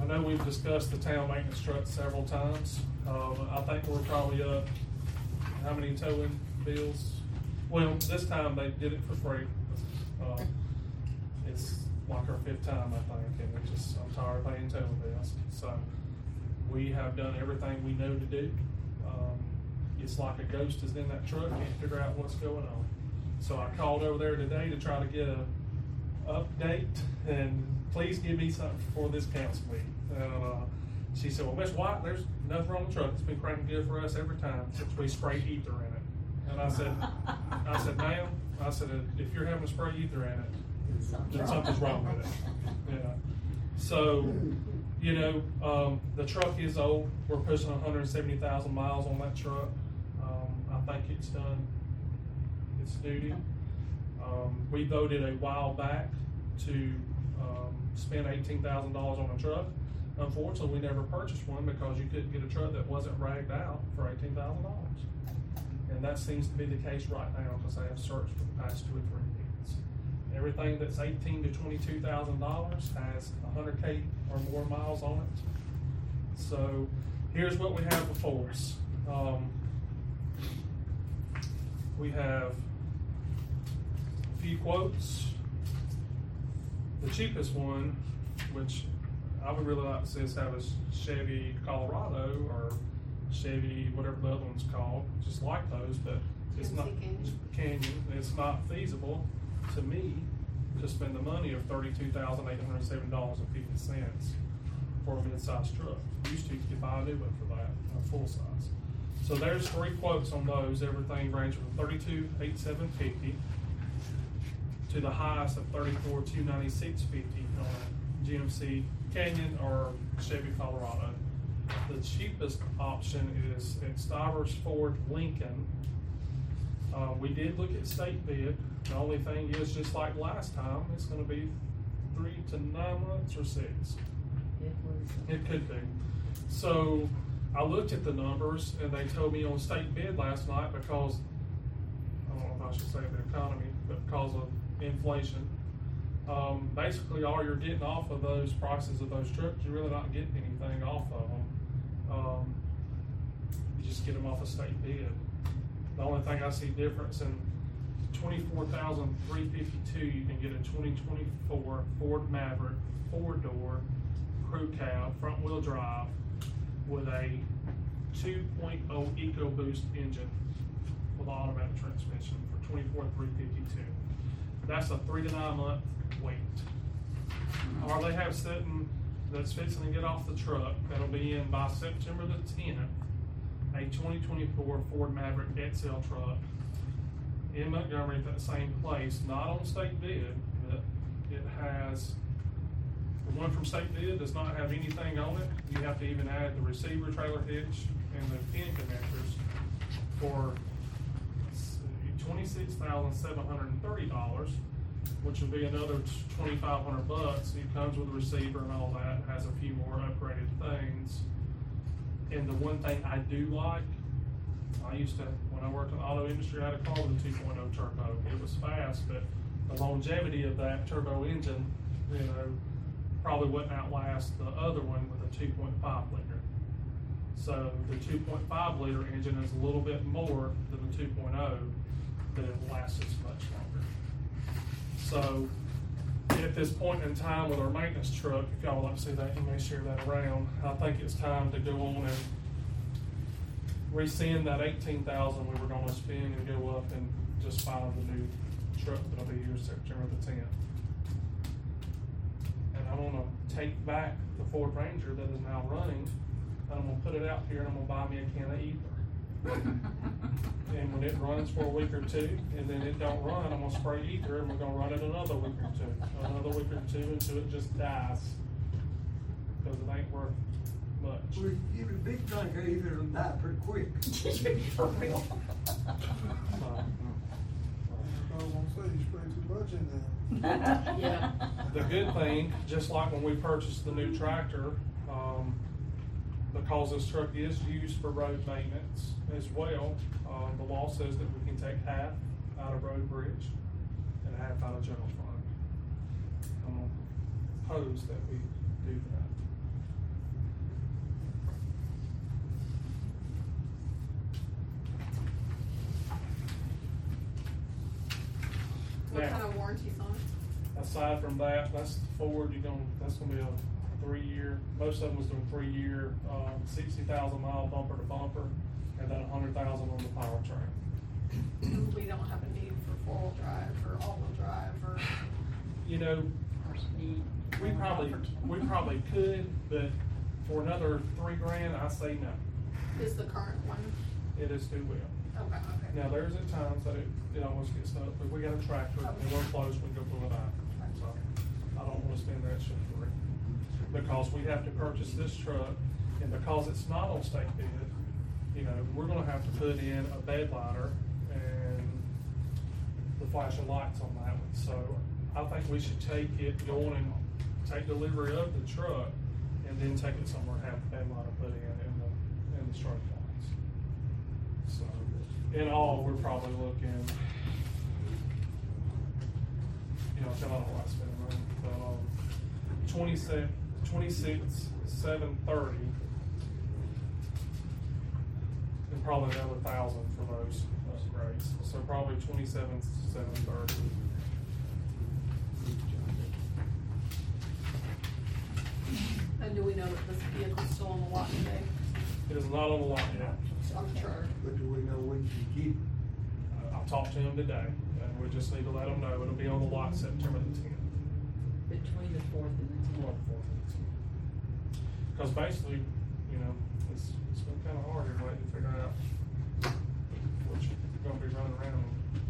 I know we've discussed the town maintenance truck several times. I think we're probably up, how many towing bills? Well, this time they did it for free. It's like our 5th time, I think, and I'm tired of paying towing bills. So we have done everything we know to do. It's like a ghost is in that truck, can't figure out what's going on. So I called over there today to try to get a update, and please give me something before this council meeting. She said, well, Miss White, there's nothing wrong with the truck. It's been cranking good for us every time since we sprayed ether in it. And I said, ma'am, if you're having to spray ether in it, then something's wrong with it. Yeah. So, you know, the truck is old. We're pushing 170,000 miles on that truck. I think it's done its duty. We voted a while back to spend $18,000 on a truck. Unfortunately, we never purchased one because you couldn't get a truck that wasn't ragged out for $18,000. And that seems to be the case right now because I have searched for the past 2 or 3 weeks. Everything that's $18,000 to $22,000 has 100K or more miles on it. So here's what we have before us. We have a few quotes. The cheapest one, which I would really like to see us have, is Chevy Colorado or Chevy, whatever the other one's called, just like those, but it's not Canyon. It's not feasible to me to spend the money of $32,807.50 for a mid-sized truck. Used to, you could buy a new one for that, a full size. So there's 3 quotes on those. Everything ranges from $32,807.50 to the highest of $34,296.50 on GMC Canyon or Chevy Colorado. The cheapest option is at Stivers Ford Lincoln. We did look at state bid. The only thing is, just like last time, it's going to be 3 to 9 months or 6. It could be. So I looked at the numbers, and they told me on state bid last night, because I don't know if I should say the economy, but because of inflation, basically all you're getting off of those prices of those trucks, you're really not getting anything off of them. You just get them off a state bid. The only thing I see difference in $24,352, you can get a 2024 Ford Maverick 4-door crew cab, front wheel drive with a 2.0 EcoBoost engine with automatic transmission for $24,352. That's a 3 to 9 month wait. Or they have something that's fixing to get off the truck that'll be in by September the 10th, a 2024 Ford Maverick XL truck in Montgomery at that same place, not on state bid, but it has, the one from state bid does not have anything on it. You have to even add the receiver trailer hitch and the pin connectors for $26,730, which would be another $2,500. It comes with a receiver and all that. It has a few more upgraded things. And the one thing I do like, I used to, when I worked in the auto industry, I had a car with a 2.0 turbo. It was fast, but the longevity of that turbo engine, you know, probably wouldn't outlast the other one with a 2.5 liter. So the 2.5 liter engine is a little bit more than the 2.0, but it lasts us much longer. So at this point in time with our maintenance truck, if y'all would like to see that, you may share that around. I think it's time to go on and rescind that $18,000 we were going to spend and go up and just buy the new truck that'll be here September the 10th. And I'm going to take back the Ford Ranger that is now running, and I'm going to put it out here, and I'm going to buy me a can of ether. And when it runs for a week or 2, and then it don't run, I'm going to spray ether, and we're going to run it another week or 2, until it just dies, because it ain't worth much. Well, you would big think either will die pretty quick. For real. I won't say you spray too much in there. Yeah. The good thing, just like when we purchased the new tractor, because this truck is used for road maintenance as well, the law says that we can take half out of road bridge and half out of general fund. I'm opposed that we do that. What Now- kind of warranties on it? Aside from that, that's Ford, that's gonna be a 3-year, most of them was doing 3-year, 60,000 mile bumper to bumper, and then 100,000 on the powertrain. We don't have a need for 4-wheel drive or all-wheel drive or. You know, we probably could, but for another $3,000, I say no. Is the current one? It is too well. Okay, okay. Now, there's at times that it almost gets stuck, but we got a tractor, and we're close, we can go pull it out. So, I don't wanna spend that shit for it. Because we have to purchase this truck, and because it's not on state bid, you know, we're gonna have to put in a bed liner and the flashing lights on that one. So, I think we should take it, go on and take delivery of the truck, and then take it somewhere, and have the bed liner put in the strobe lights. So, in all, we're probably looking, you know, I don't know why I spend money, but, 26,730, and probably another 1,000 for those upgrades, so probably 27,730. And do we know that this vehicle's still on the lot today? It is not on the lot yet. I'm sure. But do we know when you get? I've talked to him today, and we just need to let him know it'll be on the lot September the 10th. Between the 4th and the 10th. Because basically, you know, it's been kind of hard here lately to figure out what you're gonna be running around.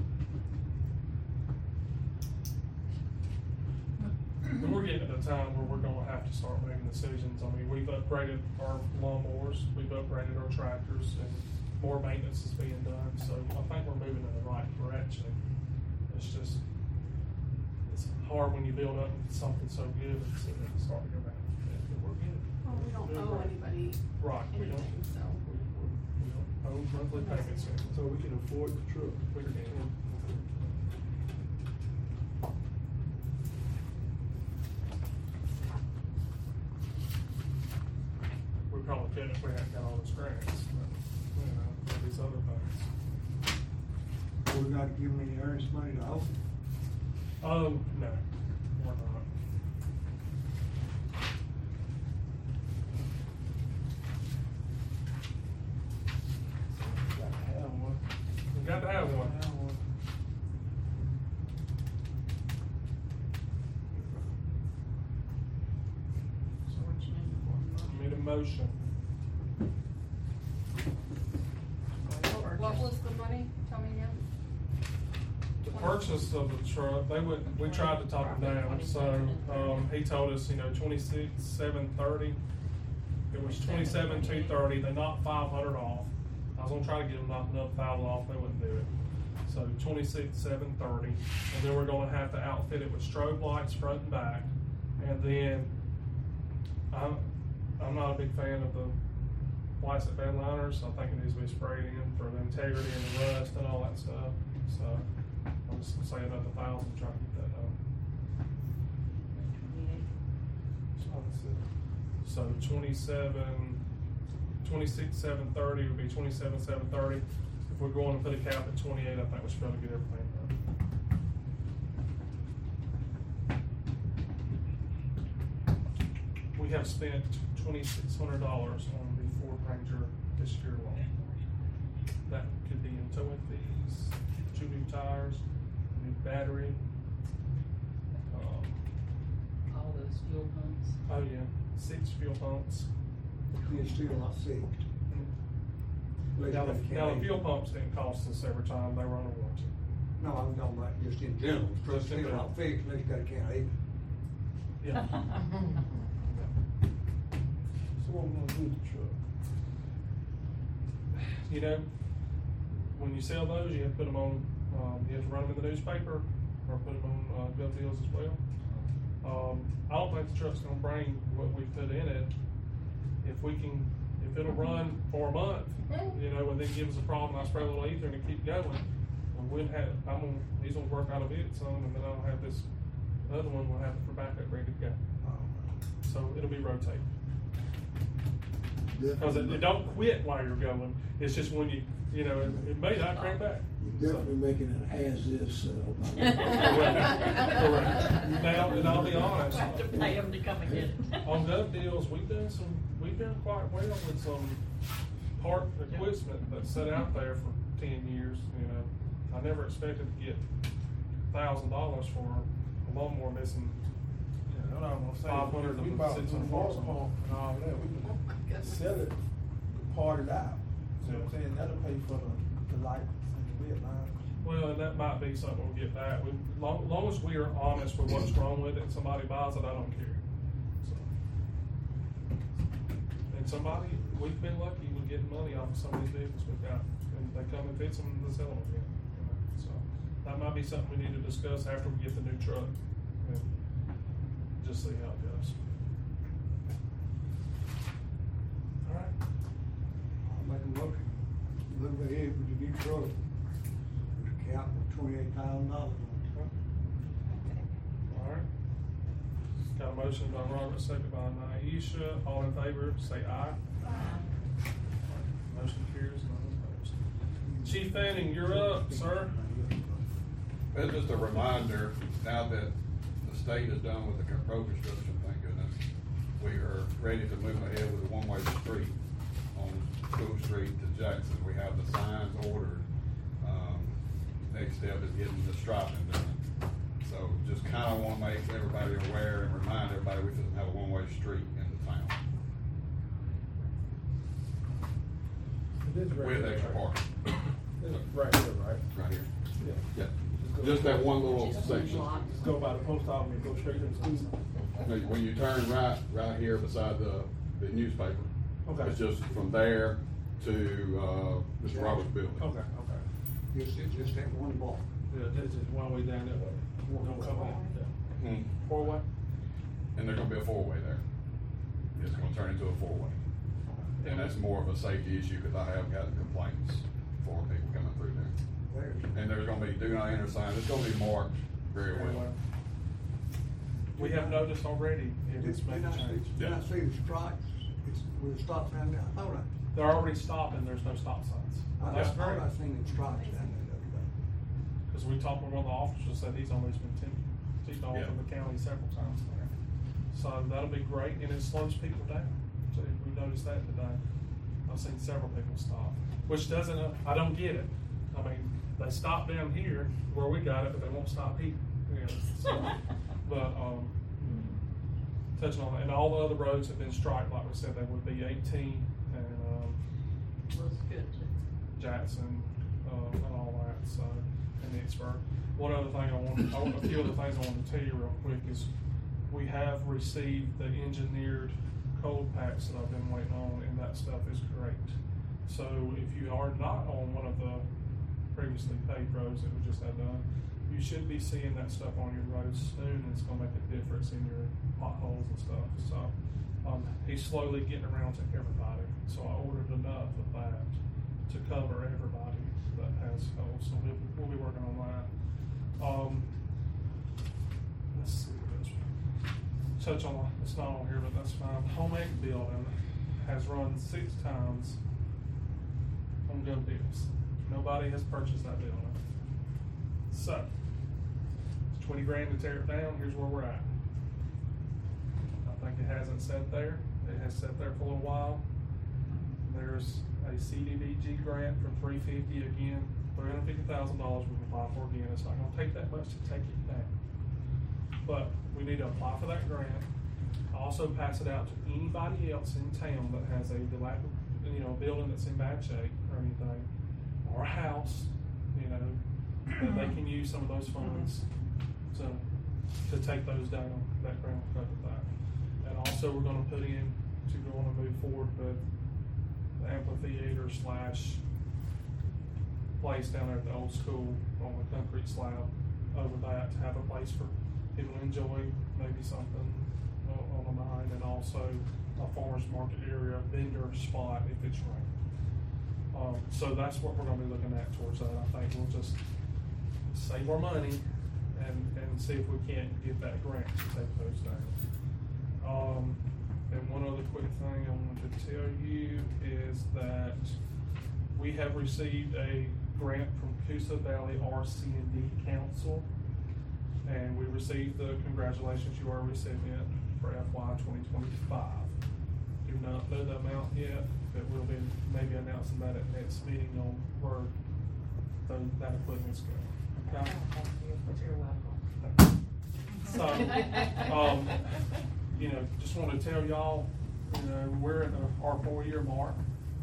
And we're getting at a time where we're gonna have to start making decisions. I mean, we've upgraded our lawnmowers, we've upgraded our tractors, and more maintenance is being done, so I think we're moving in the right direction. It's just, it's hard when you build up something so good and start to go back. We're good. Well, we don't owe anybody Right, we don't, anything, so. we don't owe monthly payments. So we can afford the truck. We can. We probably could if we hadn't got all those grants, but, you know, these other things. We're not giving any earnest money to Hope. Oh, no, we're not. Got to have one. We got to have one. So what you need for? Made a motion. What was the money? Tell me again. The purchase of the truck, we tried to talk him down, so, he told us, you know, 26,730. It was 27,230, they knocked 500 off. I was gonna try to get them knocked another 1,000 off, they wouldn't do it. So 26,730, and then we're gonna have to outfit it with strobe lights front and back. And then, I'm not a big fan of the plastic bed liners. I think it needs to be sprayed in for the integrity and the rust and all that stuff. So I'm just gonna say another 1,000, try to get that done. So 26,730 would be 27,730. If we're going to put a cap at 28, I think we should be able to get everything done. We have spent $2,600 on the Ford Ranger this year alone. That could be in towing fees, 2 new tires, a new battery. All those fuel pumps. Oh yeah, 6 fuel pumps. It's still not fixed. Now the fuel pumps didn't cost us every time they were under warranty. No, I'm talking about just in general, truck's Just in still general. not fixed, unless you got a can of even. Yeah. So what we gonna do with the truck? You know, when you sell those, you have to put them on, you have to run them in the newspaper or put them on, gov deals as well. I don't think the truck's gonna bring what we put in it. If it'll run for a month, you know, and then give us a problem, I spray a little ether and it keep going. And he's gonna work out of it some, and then I'll have this other one, we'll have it for backup ready to go. So it'll be rotated. Cause it don't quit while you're going, it's just when you know, it may not crank back. You're definitely making an as-is sale. Well, have to pay them to come and get it. On gov deals, we've done quite well with some part equipment that's set out there for 10 years, you know. I never expected to get $1,000 for a lawnmower missing, Yeah, that's what I'm gonna say. 500 We of bought them the 600 water bucks. pump and all that, we Oh my can goodness. sell it, part it out. See what I'm saying, that'll pay for the lights and the red line. Well, and that might be something we'll get back. Long as we are honest with what's wrong with it and somebody buys it, I don't care. So. And somebody, we've been lucky with getting money off of some of these vehicles we've got. And they come and fix them and they sell them again. You know? So that might be something we need to discuss after we get the new truck. And just see how it goes. All right. I'll make a motion, look ahead with the new truck, with a cap of $28,000 on it. All right. Got a motion by Robert, second by Naisha. All in favor, say aye. Motion carries, none opposed. Chief Fanning, you're up, sir. Well, just a reminder, now that the state is done with the road construction, thank goodness, we are ready to move ahead with a one-way street on School Street to Jackson. We have the signs ordered. Next step is getting the striping done. So just kind of want to make everybody aware and remind everybody we doesn't have a one-way street in the town It is right with here, extra right? parking. It's right here, right? Right here. Yeah. Yeah, just that one little section. Just go by the post office and go straight to the school. When you turn right here beside the newspaper. Okay. It's just from there to, Mr. Roberts' building. Okay, okay. Just that one block. Yeah, that's just one way down that way. Don't come out. Yeah. Hmm. Four-way? And there's gonna be a four-way there. It's gonna turn into a four-way. And that's more of a safety issue, cause I have gotten complaints for people coming through there. And there's gonna be do not enter sign, it's gonna be marked very well. We have noticed already if it's made a change. Did I see the stripes, it's with the stop sign there, I thought They're already stopping, there's no stop signs. That's I great. seen the stripes down there the other day. Because we talked with one of the officers, said he's always been teaching all Yeah. over the county several times there. So that'll be great, and it slows people down. So we noticed that today. I've seen several people stop, which doesn't, I don't get it. I mean, they stop down here where we got it, but they won't stop here. You know, so, but, touching on that, and all the other roads have been striped, like we said, they would be 18 and, Looks good. Jackson, and all that, so, and Pittsburgh. One other thing a few other things I want to tell you real quick is we have received the engineered cold packs that I've been waiting on, and that stuff is great. So if you are not on one of the previously paved roads that we just had done, you should be seeing that stuff on your roads soon, and it's gonna make a difference in your potholes and stuff, so. He's slowly getting around to everybody, so I ordered enough of that to cover everybody that has holes, so we'll be working on that. Let's see what this one. Touch on, it's not on here, but that's fine. Home Ec building has run 6 times on gov deals. Nobody has purchased that building. So, it's 20 grand to tear it down, here's where we're at. I think it hasn't sat there, it has sat there for a little while. There's a CDBG grant for $350 again, $350,000 we can apply for again. It's not gonna take that much to take it down. But we need to apply for that grant. Also pass it out to anybody else in town that has a building that's in bad shape or anything, or a house, that they can use some of those funds to take those down. That grant will cover that. And also we're gonna put in to go on and move forward with the amphitheater / place down there at the old school on the concrete slab over that to have a place for people to enjoy maybe something on the night, and also a farmer's market area, vendor spot if it's raining. So that's what we're gonna be looking at towards that. I think we'll just save our money and see if we can't get that grant to take those down. And one other quick thing I wanted to tell you is that we have received a grant from Coosa Valley RC&D Council, and we received the congratulations you are a recipient for FY 2025. Do not know the amount yet, but we'll be maybe announcing that at next meeting on where that equipment's going. Okay? Thank you, but you're welcome. So, you know, just want to tell y'all, you know, we're at our 4-year mark.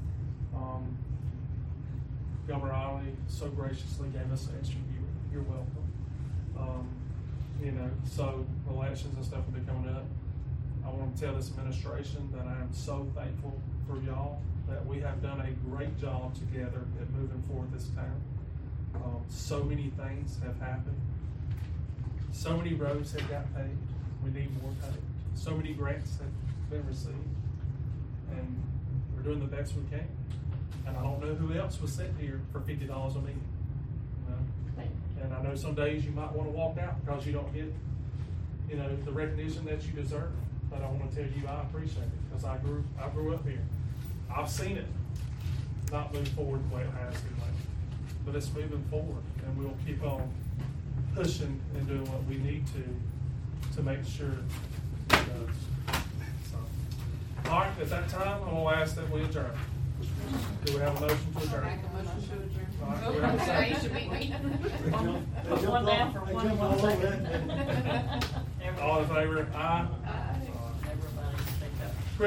Governor Ollie so graciously gave us an extra year. You're welcome. You know, so elections and stuff will be coming up. I want to tell this administration that I am so thankful for y'all, that we have done a great job together at moving forward this town. So many things have happened. So many roads have got paved. We need more paved. So many grants have been received. And we're doing the best we can. And I don't know who else was sitting here for $50 a meeting. You know? And I know some days you might want to walk out because you don't get, you know, the recognition that you deserve. But I want to tell you I appreciate it because I grew up here. I've seen it not move forward the way it has been lately. But it's moving forward, and we'll keep on pushing and doing what we need to make sure it does. So, all right, at that time, I'm gonna ask that we adjourn. Do we have a motion to adjourn? Make a motion to adjourn. All right, we have a second. You should beat me. One down for one. All in favor? Aye.